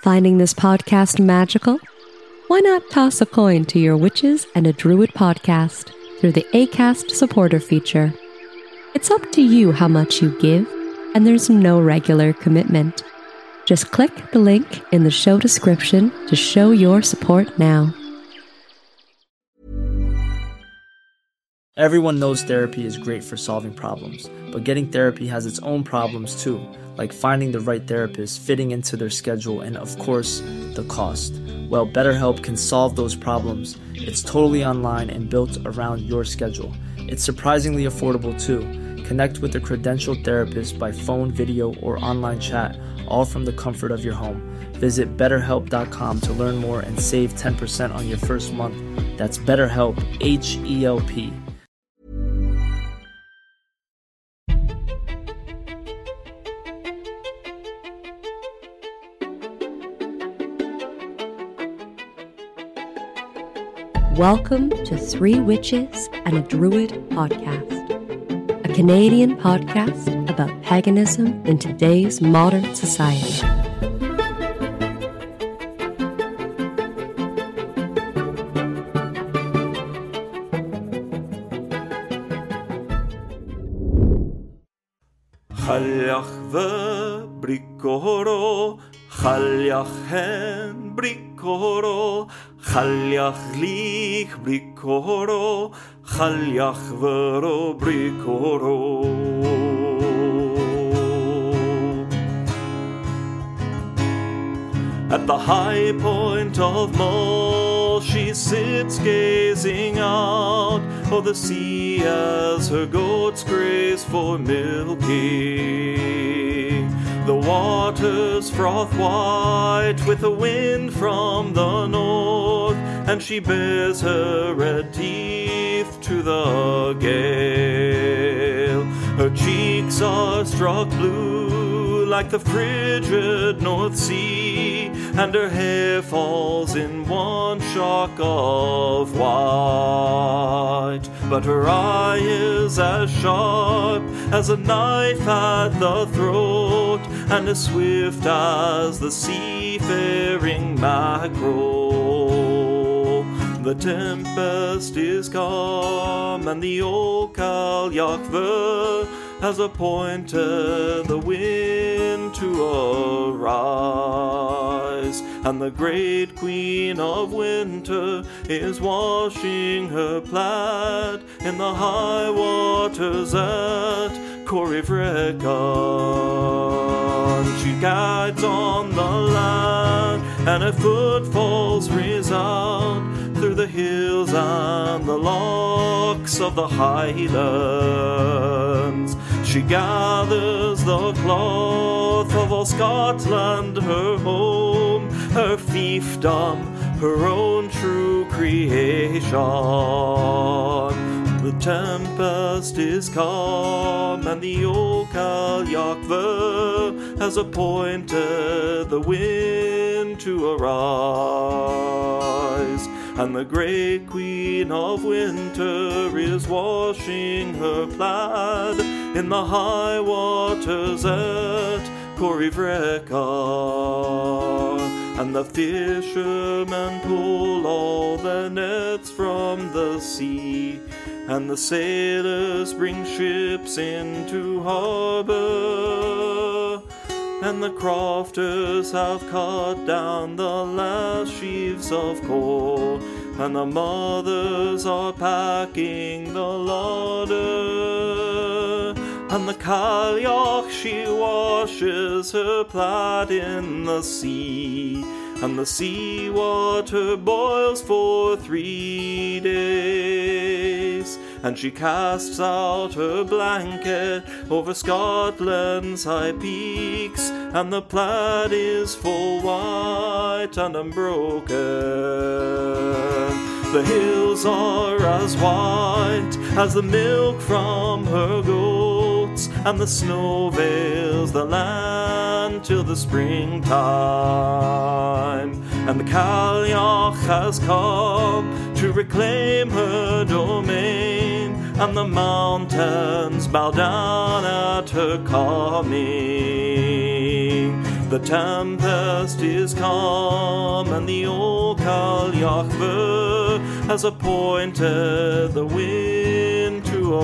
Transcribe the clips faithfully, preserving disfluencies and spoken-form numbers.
Finding this podcast magical? Why not toss a coin to your Witches and a Druid podcast through the Acast supporter feature? It's up to you how much you give, and there's no regular commitment. Just click the link in the show description to show your support now. Everyone knows therapy is great for solving problems, but getting therapy has its own problems too, like finding the right therapist, fitting into their schedule, and of course, the cost. Well, BetterHelp can solve those problems. It's totally online and built around your schedule. It's surprisingly affordable too. Connect with a credentialed therapist by phone, video, or online chat, all from the comfort of your home. Visit better help dot com to learn more and save ten percent on your first month. That's BetterHelp, H E L P. Welcome to Three Witches and a Druid podcast, a Canadian podcast about paganism in today's modern society. Chaliach ve bricoro, chaliach hen bricoro, chaliach lich bricoro, chaliach vero bricoro. At the high point of Mull she sits gazing out o'er the sea as her goats graze for milking. The waters froth white with the wind from the north, and she bares her red teeth to the gale. Her cheeks are struck blue like the frigid North Sea, and her hair falls in one shock of white. But her eye is as sharp as a knife at the throat, and as swift as the seafaring mackerel. The tempest is calm, and the old Cailleach Ver has appointed the wind to arise, and the great Queen of Winter is washing her plaid in the high waters at Corryvreckan. She guides on the land, and her footfalls resound through the hills and the lochs of the Highlands. She gathers the cloth of all Scotland, her home, her fiefdom, her own true creation. The tempest is calm, and the old Cailleach Ver has appointed the wind to arise, and the great Queen of Winter is washing her plaid in the high waters at Corryvreckan. And the fishermen pull all their nets from the sea, and the sailors bring ships into harbour, and the crofters have cut down the last sheaves of coal, and the mothers are packing the larder. And the Cailleach, she washes her plaid in the sea, and the sea water boils for three days. And she casts out her blanket over Scotland's high peaks, and the plaid is full white and unbroken. The hills are as white as the milk from her goats, and the snow veils the land till the springtime. And the Cailleach has come to reclaim her domain, and the mountains bow down at her coming. The tempest is come, and the Okal Yahweh has appointed the wind to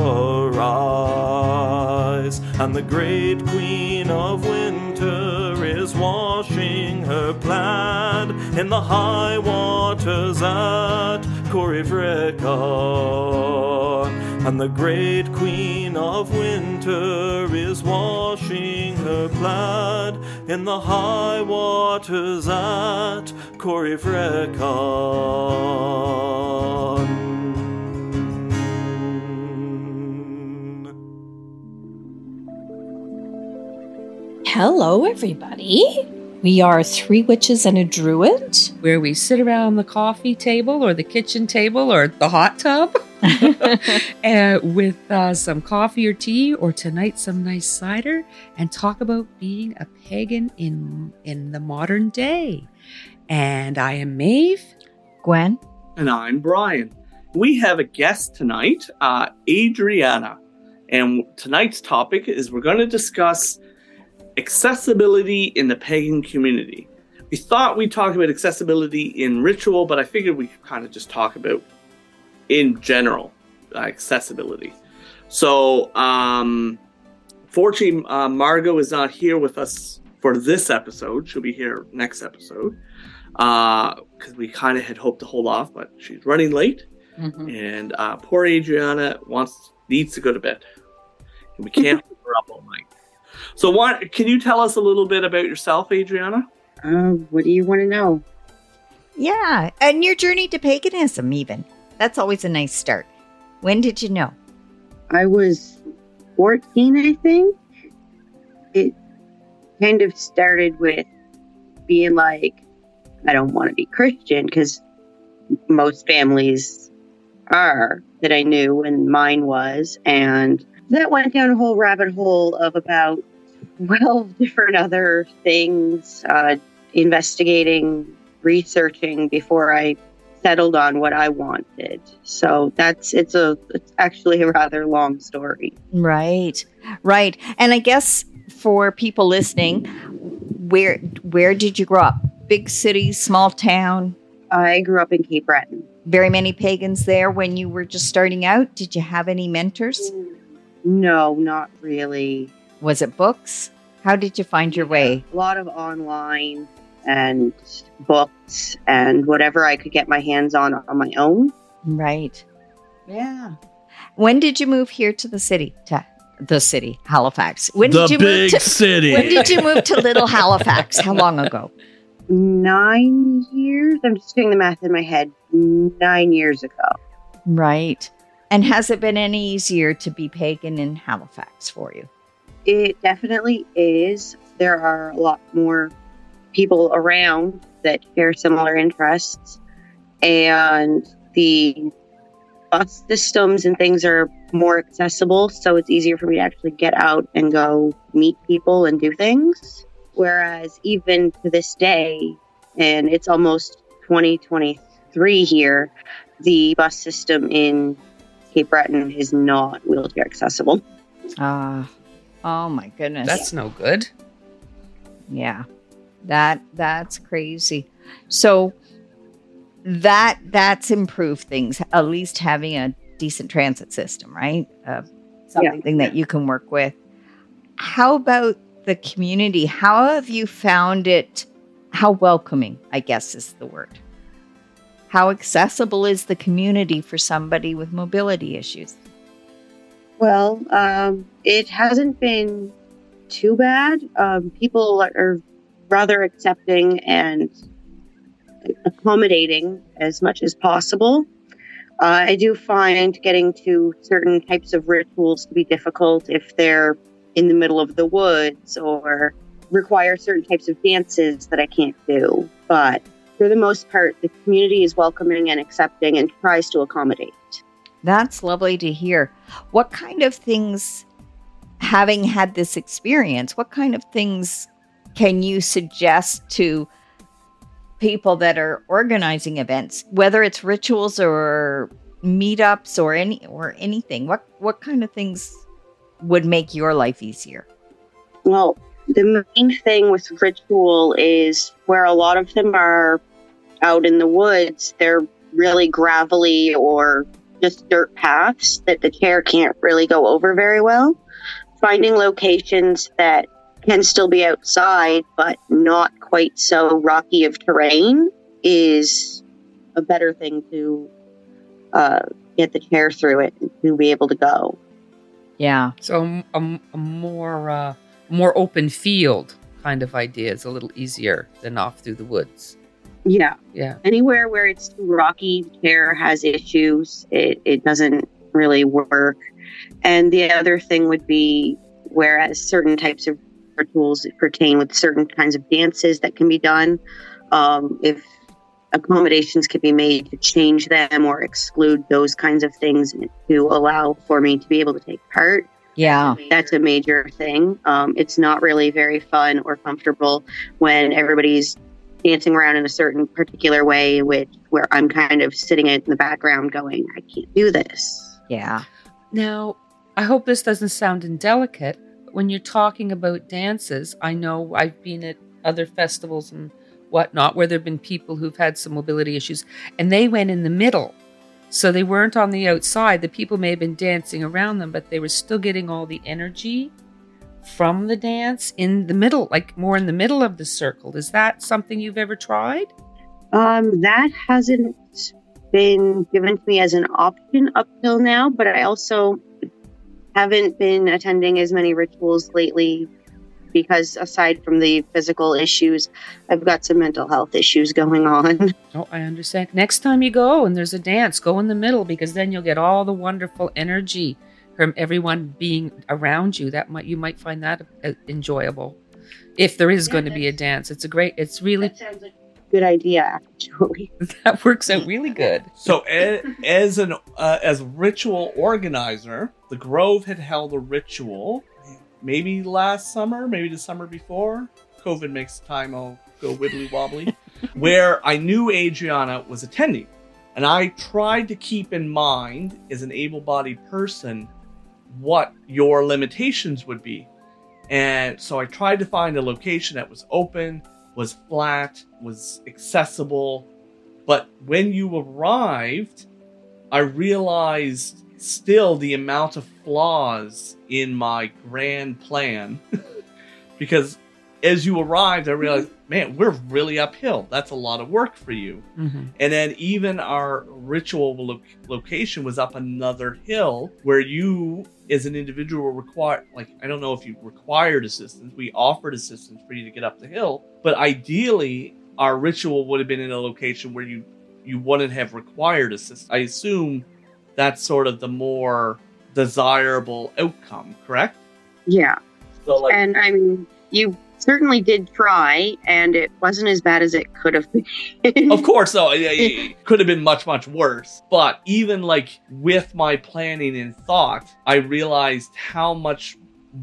arise, and the great Queen of Winter is washing her plaid in the high waters at Corivrecon. And the great Queen of Winter is washing her plaid in the high waters at Corivrecon. Hello, everybody. We are three witches and a druid, where we sit around the coffee table or the kitchen table or the hot tub and with uh, some coffee or tea, or tonight some nice cider, and talk about being a pagan in in the modern day. And I am Maeve. Gwen. And I'm Brian. We have a guest tonight, uh, Adriana. And tonight's topic is we're going to discuss accessibility in the pagan community. We thought we'd talk about accessibility in ritual, but I figured we could kind of just talk about in general uh, accessibility. So, um, fortunately, uh, Margot is not here with us for this episode. She'll be here next episode because uh, we kind of had hoped to hold off, but she's running late, mm-hmm. and uh, poor Adriana wants needs to go to bed, and we can't hold her up all night. So, what can you tell us a little bit about yourself, Adriana? Uh, what do you want to know? Yeah, and your journey to paganism, even. That's always a nice start. When did you know? I was fourteen, I think. It kind of started with being like, I don't want to be Christian, because most families are that I knew, and mine was. And that went down a whole rabbit hole of about twelve different other things, uh, investigating, researching before I settled on what I wanted. So that's, it's a, it's actually a rather long story. Right, right. And I guess for people listening, where, where did you grow up? Big city, small town? I grew up in Cape Breton. Very many pagans there when you were just starting out? Did you have any mentors? No, not really. Was it books? How did you find your way? A lot of online and books and whatever I could get my hands on on my own. Right. Yeah. When did you move here to the city? To the city, Halifax. When the did you big move to, city. When did you move to Little Halifax? How long ago? Nine years. I'm just doing the math in my head. Nine years ago. Right. And has it been any easier to be pagan in Halifax for you? It definitely is. There are a lot more people around that share similar interests, and the bus systems and things are more accessible, so it's easier for me to actually get out and go meet people and do things. Whereas even to this day, and it's almost twenty twenty-three here, the bus system in Cape Breton is not wheelchair accessible. Ah, uh, oh my goodness. That's no good. Yeah, that that's crazy. So that that's improved things, at least having a decent transit system, right? Uh, something yeah. that you can work with. How about the community? How have you found it? How welcoming, I guess, is the word. How accessible is the community for somebody with mobility issues? Well, um, it hasn't been too bad. Um, people are rather accepting and accommodating as much as possible. Uh, I do find getting to certain types of rituals to be difficult if they're in the middle of the woods or require certain types of dances that I can't do. But for the most part, the community is welcoming and accepting and tries to accommodate. That's lovely to hear. What kind of things, having had this experience, what kind of things can you suggest to people that are organizing events, whether it's rituals or meetups or any or anything? What what kind of things would make your life easier? Well, The main thing with ritual is where a lot of them are out in the woods, they're really gravelly or just dirt paths that the chair can't really go over very well. Finding locations that can still be outside, but not quite so rocky of terrain is a better thing to uh, get the chair through it to be able to go. Yeah. So a, a more uh, more open field kind of idea is a little easier than off through the woods. Yeah. Yeah. Anywhere where it's too rocky, the chair has issues. It, it doesn't really work. And the other thing would be, whereas certain types of rituals pertain with certain kinds of dances that can be done, um, if accommodations could be made to change them or exclude those kinds of things to allow for me to be able to take part. Yeah. That's a major thing. Um, it's not really very fun or comfortable when everybody's dancing around in a certain particular way, which where I'm kind of sitting in the background going, I can't do this. Yeah. Now, I hope this doesn't sound indelicate, but when you're talking about dances, I know I've been at other festivals and whatnot where there have been people who've had some mobility issues, and they went in the middle. So they weren't on the outside. The people may have been dancing around them, but they were still getting all the energy from the dance in the middle, like more in the middle of the circle. Is that something you've ever tried? Um, that hasn't been given to me as an option up till now, but I also haven't been attending as many rituals lately because aside from the physical issues, I've got some mental health issues going on. Oh, I understand. Next time you go and there's a dance, go in the middle, because then you'll get all the wonderful energy from everyone being around you. That might you might find that uh, enjoyable. If there is yeah, going to be a dance, it's a great. It's really that sounds like a good idea, actually. That works out really good. So, as, as an uh, as ritual organizer, the Grove had held a ritual, maybe last summer, maybe the summer before. COVID makes time all go wibbly wobbly. Where I knew Adriana was attending, and I tried to keep in mind as an able-bodied person what your limitations would be. And so I tried to find a location that was open, was flat, was accessible. But when you arrived, I realized still the amount of flaws in my grand plan. Because as you arrived, I realized, man, we're really uphill. That's a lot of work for you. Mm-hmm. And then even our ritual lo- location was up another hill where you, as an individual, required, like, I don't know if you required assistance. We offered assistance for you to get up the hill. But ideally, our ritual would have been in a location where you, you wouldn't have required assistance. I assume that's sort of the more desirable outcome, correct? Yeah. So, like, and I mean, you certainly did try, and it wasn't as bad as it could have been. Of course, though, it, it could have been much, much worse. But even like with my planning and thought, I realized how much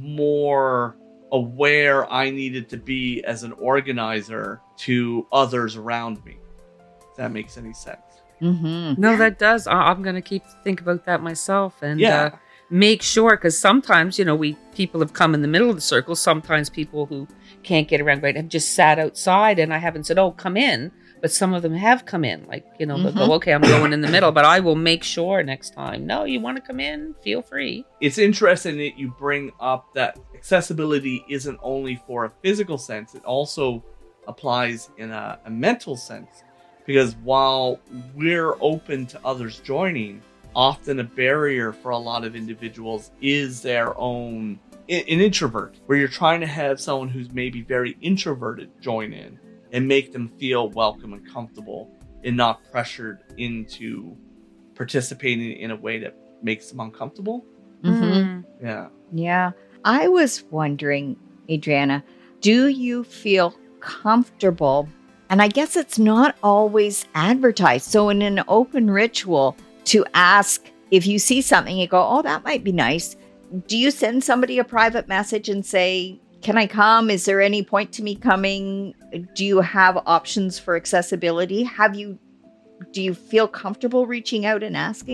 more aware I needed to be as an organizer to others around me. If that makes any sense. Mm-hmm. No, that does. I- I'm going to keep think about that myself and yeah. uh, make sure, because sometimes, you know, we people have come in the middle of the circle. Sometimes people who can't get around right have just sat outside, and I haven't said, "Oh, come in." But some of them have come in, like, you know, they'll Mhm. go, "Okay, I'm going in the middle," but I will make sure next time. No, you want to come in? Feel free. It's interesting that you bring up that accessibility isn't only for a physical sense; it also applies in a, a mental sense. Because while we're open to others joining, often a barrier for a lot of individuals is their own, an introvert, where you're trying to have someone who's maybe very introverted join in and make them feel welcome and comfortable and not pressured into participating in a way that makes them uncomfortable. Mm-hmm. Yeah. Yeah. I was wondering, Adriana, do you feel comfortable? And I guess it's not always advertised. So in an open ritual, to ask if you see something, you go, oh, that might be nice. Do you send somebody a private message and say, can I come? Is there any point to me coming? Do you have options for accessibility? Have you, do you feel comfortable reaching out and asking?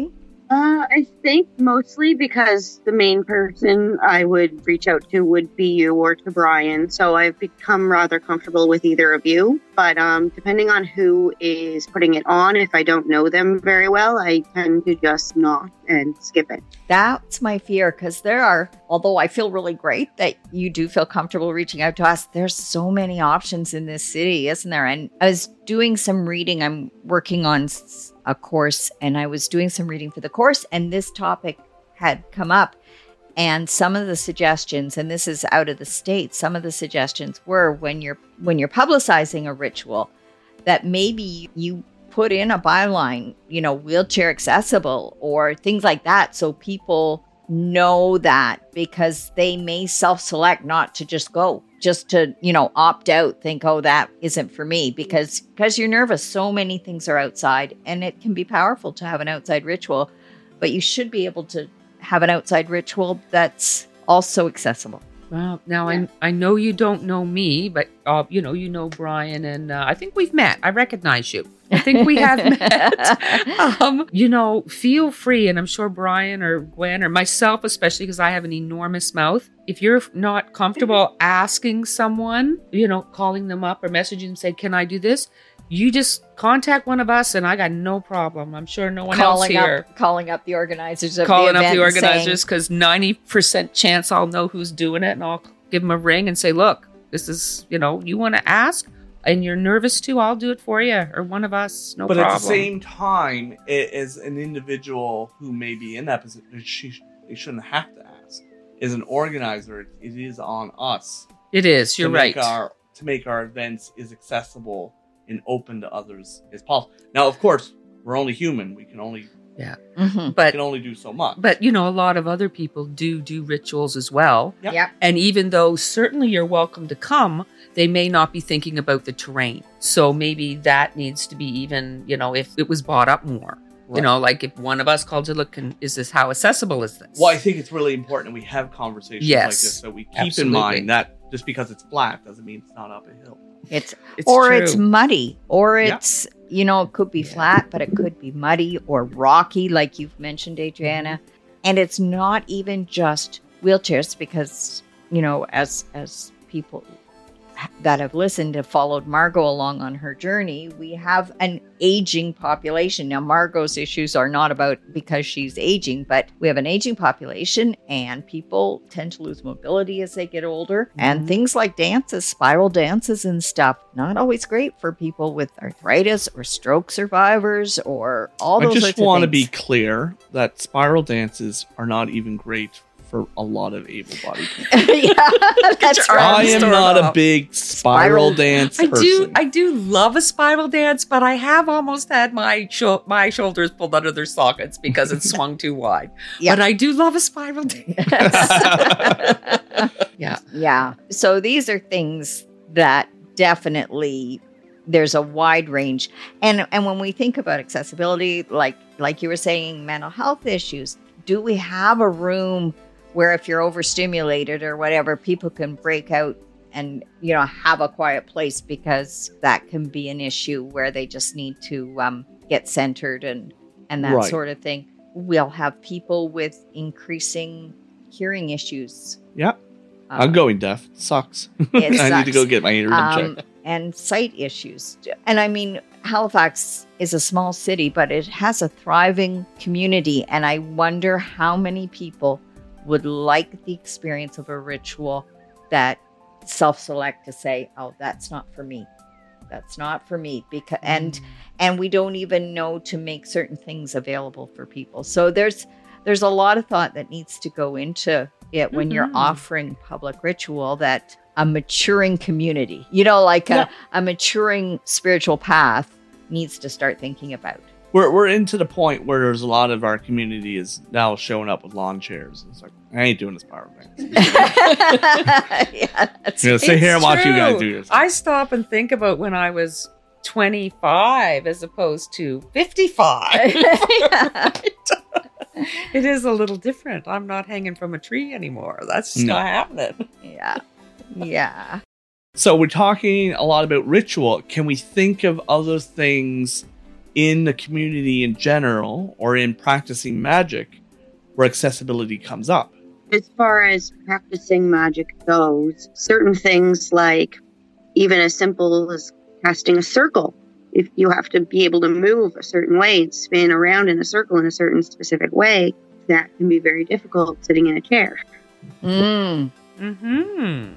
Uh, I think mostly because the main person I would reach out to would be you or to Brian. So I've become rather comfortable with either of you. But um, depending on who is putting it on, if I don't know them very well, I tend to just not and skip it. That's my fear, because there are, although I feel really great that you do feel comfortable reaching out to us, there's so many options in this city, isn't there? And I was doing some reading. I'm working on a course, and I was doing some reading for the course, and this topic had come up. And some of the suggestions, and this is out of the States, some of the suggestions were when you're when you're publicizing a ritual, that maybe you put in a byline, you know, wheelchair accessible or things like that, so people know that, because they may self-select not to just go, just to, you know, opt out, think, oh, that isn't for me, because because you're nervous. So many things are outside, and it can be powerful to have an outside ritual, but you should be able to have an outside ritual that's also accessible. Well, now yeah. I I know you don't know me, but uh, you know you know Brian, and uh, I think we've met. I recognize you. I think we have met. Um, you know, feel free, and I'm sure Brian or Gwen or myself, especially because I have an enormous mouth. If you're not comfortable asking someone, you know, calling them up or messaging them, say, "Can I do this?" You just contact one of us, and I got no problem. I'm sure no one calling else here. Up, calling up the organizers of calling the event. Calling up the organizers, because ninety percent chance I'll know who's doing it, and I'll give them a ring and say, look, this is, you know, you want to ask, and you're nervous too, I'll do it for you, or one of us, no but problem. But at the same time, as an individual who may be in that position, she, they shouldn't have to ask. As an organizer, it, it is on us. It is, you're to right. Make our, to make our events as accessible and open to others as possible. Now, of course, we're only human. We can only yeah, mm-hmm. but we can only do so much. But you know, a lot of other people do do rituals as well. Yep. Yep. And even though certainly you're welcome to come, they may not be thinking about the terrain. So maybe that needs to be even, you know, if it was brought up more. Right. You know, like if one of us called to look, can, is this, how accessible is this? Well, I think it's really important we have conversations yes, like this, so we keep absolutely. in mind that just because it's flat doesn't mean it's not up a hill. It's, it's or true. it's muddy, or it's, yeah. you know, it could be yeah. flat, but it could be muddy or rocky, like you've mentioned, Adriana. And it's not even just wheelchairs, because, you know, as as people that have listened have followed Margot along on her journey, we have an aging population. Now, Margot's issues are not about because she's aging, but we have an aging population, and people tend to lose mobility as they get older. Mm-hmm. And things like dances, spiral dances and stuff, not always great for people with arthritis or stroke survivors or all those I just sorts of want to things. be clear that spiral dances are not even great for a lot of able-bodied people. Yeah, that's your right. I am not off. a big spiral, Spiral. dance I person. do, I do love a spiral dance, but I have almost had my sho- my shoulders pulled under their sockets because it swung too wide. Yeah. But I do love a spiral dance. Yeah. Yeah. So these are things that definitely there's a wide range. And and when we think about accessibility, like like you were saying, mental health issues, do we have a room where if you're overstimulated or whatever, people can break out and, you know, have a quiet place, because that can be an issue where they just need to um, get centered and, and that Right. sort of thing. We'll have people with increasing hearing issues. Yeah. Uh, I'm going deaf. It sucks. It I need to sucks. go get my hearing um, checked. and sight issues. And I mean, Halifax is a small city, but it has a thriving community. And I wonder how many people would like the experience of a ritual that self-select to say, oh, that's not for me. That's not for me. Because and and we don't even know to make certain things available for people. So there's there's a lot of thought that needs to go into it when mm-hmm. you're offering public ritual, that a maturing community, you know, like Yeah. a, a maturing spiritual path needs to start thinking about. We're we're into the point where there's a lot of our community is now showing up with lawn chairs. It's like, I ain't doing this spiral dance. Yeah, that's You know, sit here and watch you guys true. do this. I stop and think about when I was twenty-five as opposed to fifty-five. Yeah. It is a little different. I'm not hanging from a tree anymore. That's just No. not happening. Yeah. Yeah. So we're talking a lot about ritual. Can we think of other things in the community in general or in practicing magic where accessibility comes up? As far as practicing magic goes, certain things like even as simple as casting a circle. If you have to be able to move a certain way and spin around in a circle in a certain specific way, that can be very difficult sitting in a chair. Mm. Mm-hmm.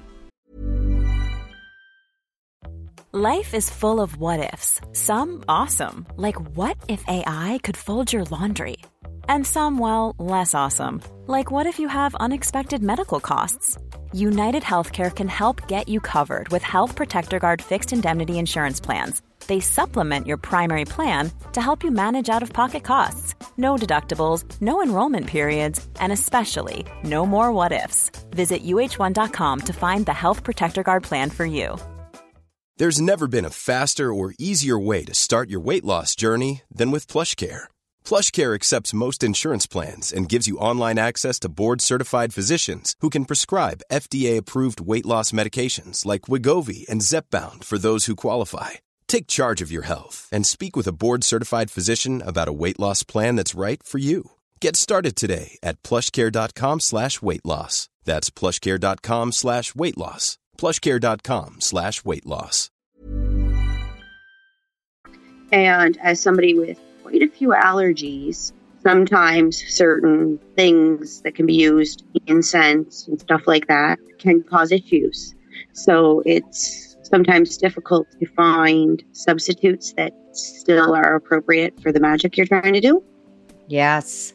Life is full of what-ifs. Some awesome, like what if A I could fold your laundry? And some, well, less awesome, like what if you have unexpected medical costs? United Healthcare can help get you covered with Health Protector Guard fixed indemnity insurance plans. They supplement your primary plan to help you manage out-of-pocket costs. No deductibles, no enrollment periods, and especially no more what-ifs. Visit U H one dot com to find the Health Protector Guard plan for you. There's never been a faster or easier way to start your weight loss journey than with PlushCare. PlushCare accepts most insurance plans and gives you online access to board-certified physicians who can prescribe F D A-approved weight loss medications like Wegovy and Zepbound for those who qualify. Take charge of your health and speak with a board-certified physician about a weight loss plan that's right for you. Get started today at plushcare.com slash weight loss. That's plushcare.com slash weight loss. plushcare.com slash weight loss. And as somebody with quite a few allergies, sometimes certain things that can be used, incense and stuff like that, can cause issues. So it's sometimes difficult to find substitutes that still are appropriate for the magic you're trying to do. Yes.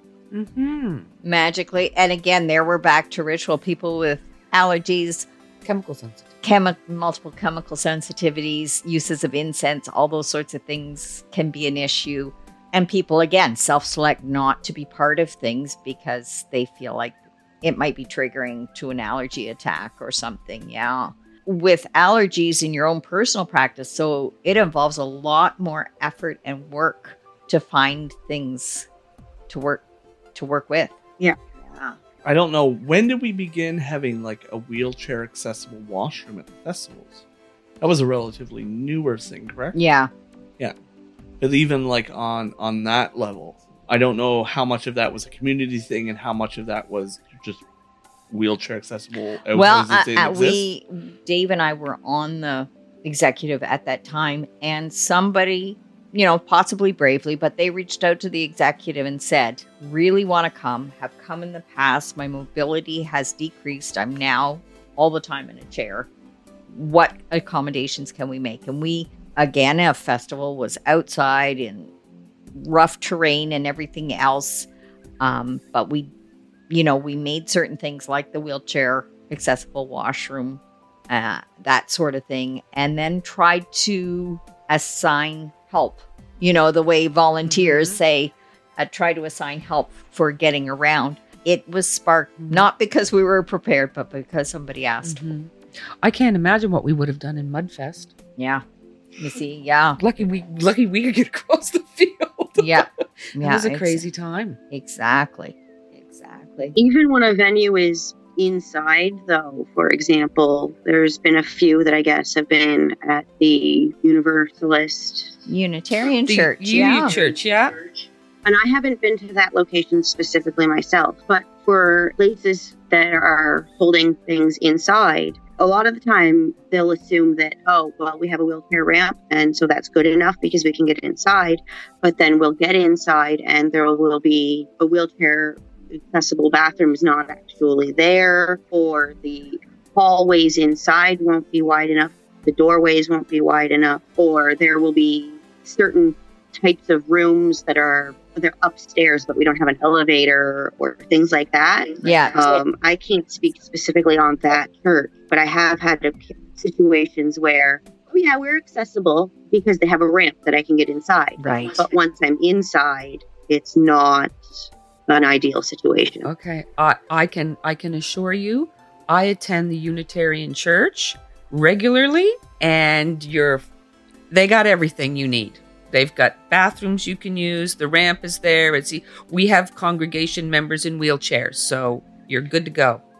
Mm-hmm. Magically. And again, there we're back to ritual. People with allergies, Chemical sensitive. chemi- multiple chemical sensitivities, uses of incense, all those sorts of things can be an issue. And people, again, self-select not to be part of things because they feel like it might be triggering to an allergy attack or something. Yeah. With allergies in your own personal practice, so it involves a lot more effort and work to find things to work to work with. Yeah. Yeah. I don't know, when did we begin having like a wheelchair accessible washroom at the festivals? That was a relatively newer thing, correct? Yeah. Yeah. But even like on on that level, I don't know how much of that was a community thing and how much of that was just wheelchair accessible. Well, as it uh, uh, exists. we, Dave and I were on the executive at that time, and somebody, you know, possibly bravely, but they reached out to the executive and said, really want to come, have come in the past. My mobility has decreased. I'm now all the time in a chair. What accommodations can we make? And we, again, a festival was outside in rough terrain and everything else. Um, but we You know, we made certain things like the wheelchair accessible washroom, uh, that sort of thing, and then tried to assign help. You know, the way volunteers Mm-hmm. say, uh, try to assign help for getting around. It was sparked not because we were prepared, but because somebody asked. Mm-hmm. I can't imagine what we would have done in Mudfest. Yeah. You see, yeah. Lucky we, lucky we could get across the field. Yeah. It Yeah. was a ex- crazy time. Exactly. Exactly. Even when a venue is inside, though, for example, there's been a few that I guess have been at the Universalist Unitarian The Church. Uni Yeah. Church, yeah. And I haven't been to that location specifically myself, but for places that are holding things inside, a lot of the time they'll assume that, oh, well, we have a wheelchair ramp, and so that's good enough because we can get inside. But then we'll get inside and there will be a wheelchair accessible bathroom is not actually there, or the hallways inside won't be wide enough, the doorways won't be wide enough, or there will be certain types of rooms that are they're upstairs but we don't have an elevator or things like that. Yeah. Um, I can't speak specifically on that church, but I have had a, situations where, oh yeah, we're accessible because they have a ramp that I can get inside. Right. But once I'm inside, it's not an ideal situation. Okay, I I can I can assure you, I attend the Unitarian Church regularly, and you're they got everything you need. They've got bathrooms you can use. The ramp is there. It's we have congregation members in wheelchairs, so you're good to go.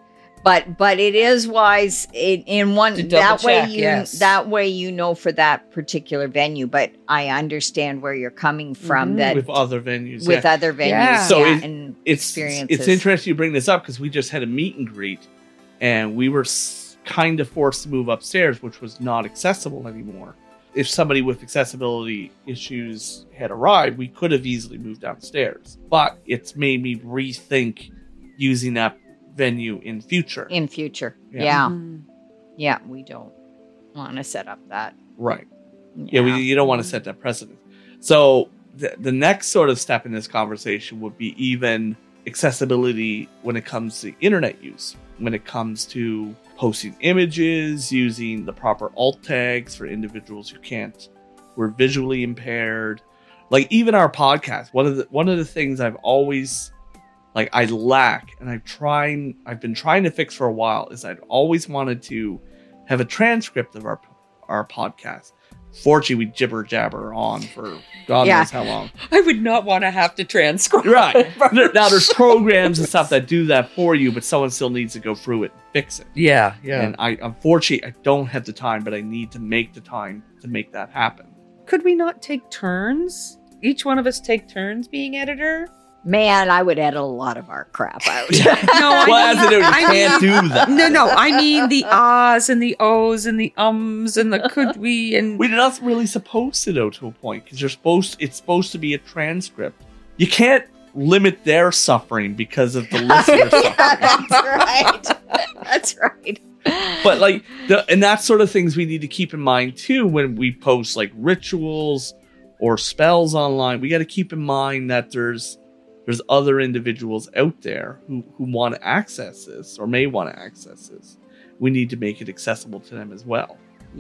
But but it is wise in, in one To double that way check, you yes. that way you know for that particular venue. But I understand where you're coming from. Mhm. That with other venues. with yeah. other venues, Yeah. So yeah, it- and it's experiences. it's interesting you bring this up because we just had a meet and greet, and we were s- kind of forced to move upstairs, which was not accessible anymore. If somebody with accessibility issues had arrived, we could have easily moved downstairs. But it's made me rethink using that venue in future. in future. Yeah. Yeah, Mhm. yeah, we don't want to set up that. Right. Yeah, we, you don't want to set that precedent. So the, the next sort of step in this conversation would be even accessibility when it comes to internet use, when it comes to posting images, using the proper alt tags for individuals who can't, who are visually impaired. Like even our podcast, one of the one of the things I've always like I lack, and I've trying I've been trying to fix for a while, is I'd always wanted to have a transcript of our our podcast. Fortunately, we jibber jabber on for God Yeah. knows how long. I would not want to have to transcribe. Right. There- now there's programs and stuff that do that for you, but someone still needs to go through it and fix it. Yeah, yeah. And I unfortunately I don't have the time, but I need to make the time to make that happen. Could we not take turns? Each one of us take turns being editor? Man, I would edit a lot of our crap out. No, I Well, as mean, I know, you I can't mean- do that. No, no, I mean the ahs and the ohs and the ums and the could we and We're not really supposed to though to a point because you're supposed it's supposed to be a transcript. You can't limit their suffering because of the listener suffering. That's right. That's right. But like the and that sort of things we need to keep in mind too when we post like rituals or spells online. We got to keep in mind that there's there's other individuals out there who, who want to access this or may want to access this. We need to make it accessible to them as well.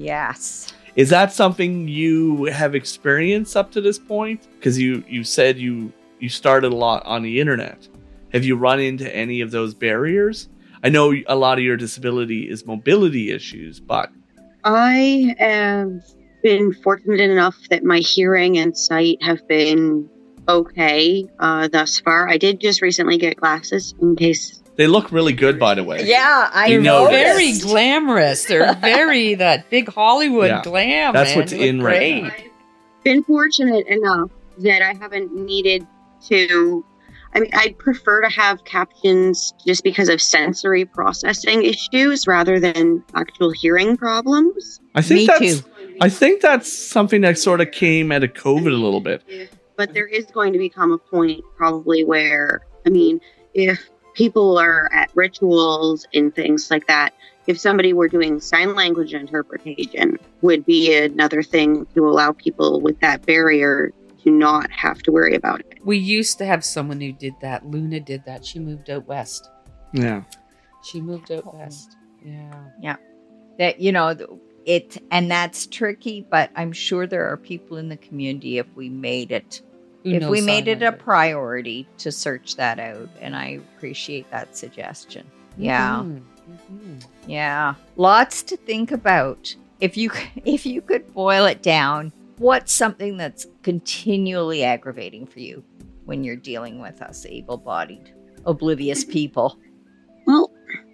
Yes. Is that something you have experienced up to this point? Because you, you said you you started a lot on the internet. Have you run into any of those barriers? I know a lot of your disability is mobility issues, but I have been fortunate enough that my hearing and sight have been okay uh, thus far. I did just recently get glasses in case. they look really good, by the way. Yeah, I You know. know very this. glamorous. They're very that big Hollywood Yeah, glam. that's man. what's They look in right great. now. I've been fortunate enough that I haven't needed to. I mean, I'd prefer to have captions just because of sensory processing issues rather than actual hearing problems. I think Me that's too. I think that's something that sort of came out of COVID a little bit. But there is going to become a point probably where, I mean, if people are at rituals and things like that, if somebody were doing sign language interpretation would be another thing to allow people with that barrier to not have to worry about it. We used to have someone who did that. Luna did that. She moved out west. Yeah. She moved out west. Yeah. That, you know, it, and that's tricky, but I'm sure there are people in the community if we made it, Who if knows we sign made it a language. priority to search that out. And I appreciate that suggestion. Yeah. Mhm, mhm. Yeah. Lots to think about. If you, if you could boil it down, what's something that's continually aggravating for you when you're dealing with us able-bodied, oblivious people? Well,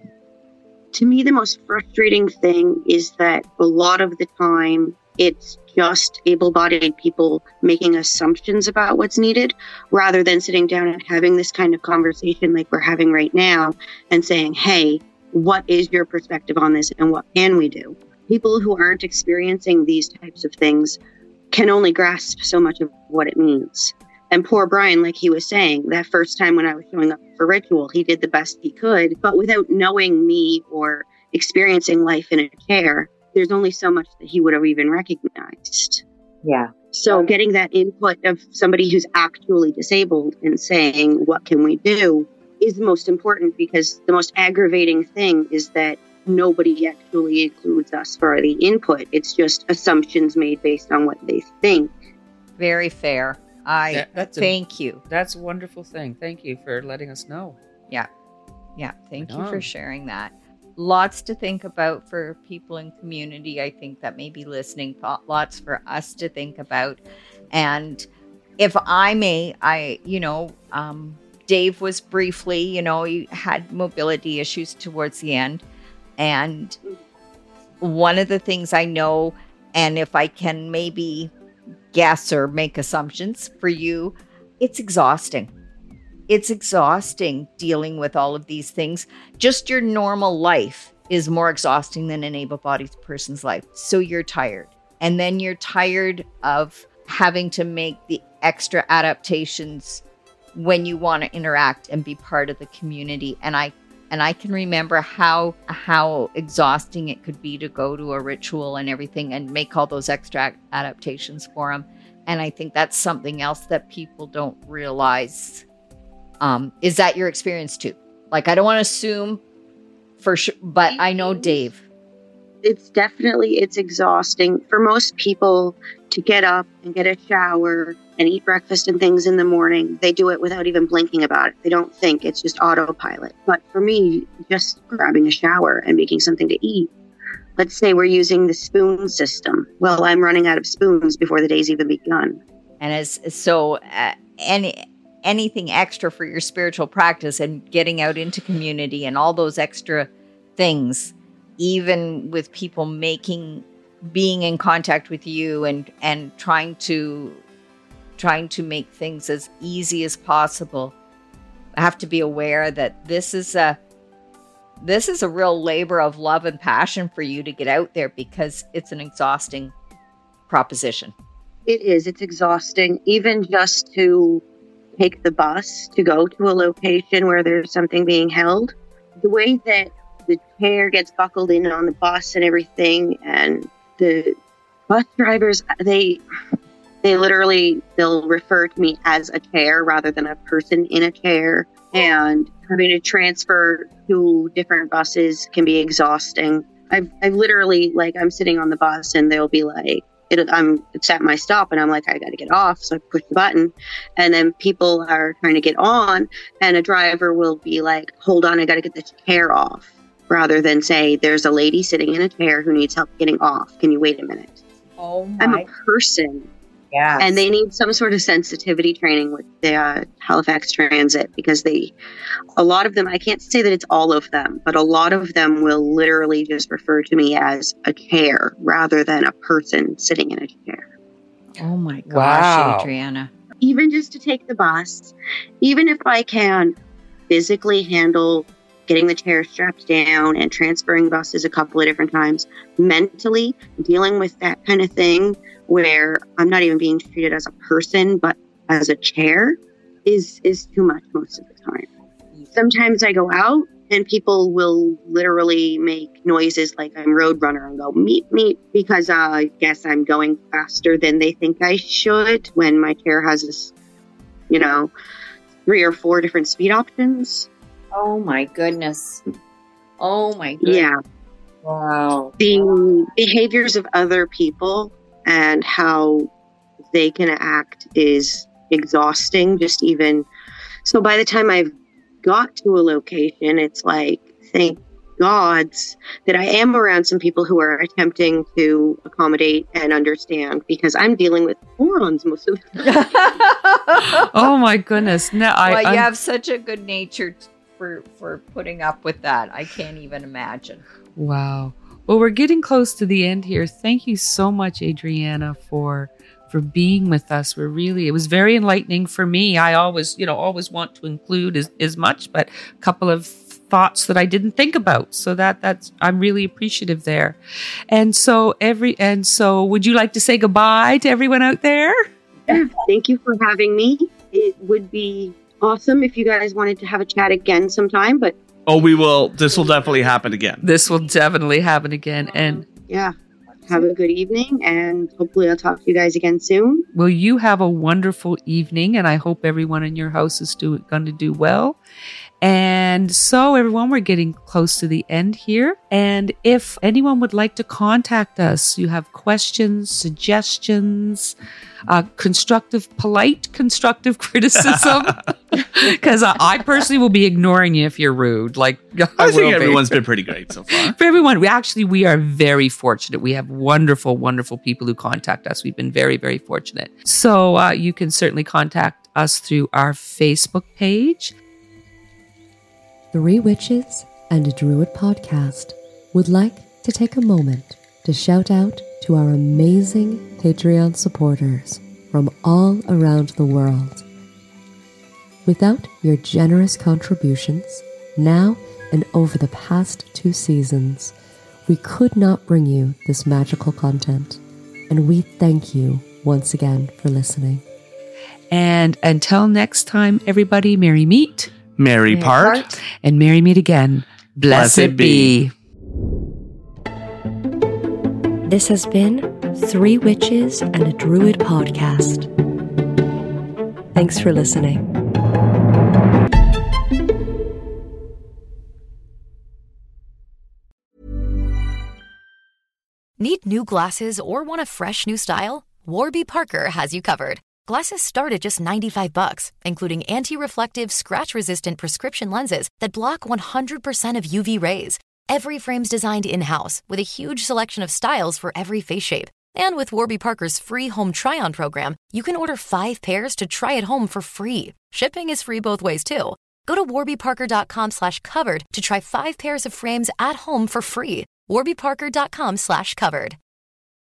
to me, the most frustrating thing is that a lot of the time it's just able-bodied people making assumptions about what's needed rather than sitting down and having this kind of conversation like we're having right now and saying, hey, what is your perspective on this and what can we do? People who aren't experiencing these types of things can only grasp so much of what it means. And poor Brian, like he was saying, that first time when I was showing up for ritual, he did the best he could, but without knowing me or experiencing life in a chair, there's only so much that he would have even recognized. Yeah. So getting that input of somebody who's actually disabled and saying, what can we do, is the most important, because the most aggravating thing is that nobody actually includes us for the input. It's just assumptions made based on what they think. Very fair. I That- that's a- thank you. That's a wonderful thing. Thank you for letting us know. Yeah. Yeah. Thank Right you for on. sharing that. Lots to think about for people in community, I think, that may be listening. Thought lots for us to think about. And if I may, I, you know, um, Dave was briefly, you know, he had mobility issues towards the end. And one of the things I know, and if I can maybe guess or make assumptions for you, it's exhausting. It's exhausting dealing with all of these things. Just your normal life is more exhausting than an able-bodied person's life. So you're tired. And then you're tired of having to make the extra adaptations when you want to interact and be part of the community. And I and I can remember how how exhausting it could be to go to a ritual and everything and make all those extra adaptations for them. And I think that's something else that people don't realize. Um, is that your experience too? Like, I don't want to assume for sure, but I know Dave. It's definitely, it's exhausting for most people to get up and get a shower and eat breakfast and things in the morning. They do it without even blinking about it. They don't think, it's just autopilot. But for me, just grabbing a shower and making something to eat. Let's say we're using the spoon system. Well, I'm running out of spoons before the day's even begun. And as so uh, any anything extra for your spiritual practice and getting out into community and all those extra things, even with people making, being in contact with you and, and trying to, trying to make things as easy as possible. I have to be aware that this is a, this is a real labor of love and passion for you to get out there, because it's an exhausting proposition. It is. It's exhausting. Even just to take the bus to go to a location where there's something being held. The way that the chair gets buckled in on the bus and everything, and the bus drivers, they they literally, they'll refer to me as a chair rather than a person in a chair. And having to transfer to different buses can be exhausting. I've, I've literally, like, I'm sitting on the bus and they'll be like, it, I'm it's at my stop and I'm like, I got to get off. So I push the button, and then people are trying to get on, and a driver will be like, hold on, I got to get this chair off, rather than say, there's a lady sitting in a chair who needs help getting off. Can you wait a minute? Oh my. I'm a person. Yeah. And they need some sort of sensitivity training with the uh, Halifax Transit, because they, a lot of them, I can't say that it's all of them, but a lot of them will literally just refer to me as a chair rather than a person sitting in a chair. Oh my gosh, Wow. Adriana. Even just to take the bus, even if I can physically handle getting the chair strapped down and transferring buses a couple of different times, mentally dealing with that kind of thing where I'm not even being treated as a person, but as a chair, is is too much most of the time. Sometimes I go out and people will literally make noises like I'm Roadrunner and go, meet, meet, because uh, I guess I'm going faster than they think I should when my chair has this, you know, three or four different speed options. Oh my goodness. Oh my goodness. Yeah. Wow. The behaviors of other people and how they can act is exhausting. Just even so, by the time I've got to a location, it's like, thank gods that I am around some people who are attempting to accommodate and understand, because I'm dealing with morons most of the time. Oh my goodness. No, I, well, you I'm- have such a good nature t- for for putting up with that. I can't even imagine. Wow. Well, we're getting close to the end here. Thank you so much, Adriana, for for being with us. We're really, it was very enlightening for me. I always, you know, always want to include as, as much, but a couple of thoughts that I didn't think about. So that that's, I'm really appreciative there. And so every, and so would you like to say goodbye to everyone out there? Yeah, thank you for having me. It would be awesome if you guys wanted to have a chat again sometime, but Oh, we will. This will definitely happen again. This will definitely happen again. And yeah, have a good evening, and hopefully I'll talk to you guys again soon. will you have a wonderful evening? And I hope everyone in your house is do, going to do well. And so, everyone, we're getting close to the end here. And if anyone would like to contact us, you have questions, suggestions, uh, constructive, polite, constructive criticism, because uh, I personally will be ignoring you if you're rude. Like I, I will think be. everyone's been pretty great so far. For everyone, we actually, we are very fortunate. We have wonderful, wonderful people who contact us. We've been very, very fortunate. So uh, you can certainly contact us through our Facebook page. Three Witches and a Druid podcast would like to take a moment to shout out to our amazing Patreon supporters from all around the world. Without your generous contributions, now and over the past two seasons, we could not bring you this magical content, and we thank you once again for listening. And until next time, everybody, merry meet, Merry part, and merry meet again. Blessed, Blessed be. be. This has been Three Witches and a Druid podcast. Thanks for listening. Need new glasses or want a fresh new style? Warby Parker has you covered. Glasses start at just ninety-five bucks, including anti-reflective, scratch-resistant prescription lenses that block one hundred percent of U V rays. Every frame's designed in-house with a huge selection of styles for every face shape. And with Warby Parker's free home try-on program, you can order five pairs to try at home for free. Shipping is free both ways, too. Go to warbyparker.com slash covered to try five pairs of frames at home for free. warbyparker.com slash covered.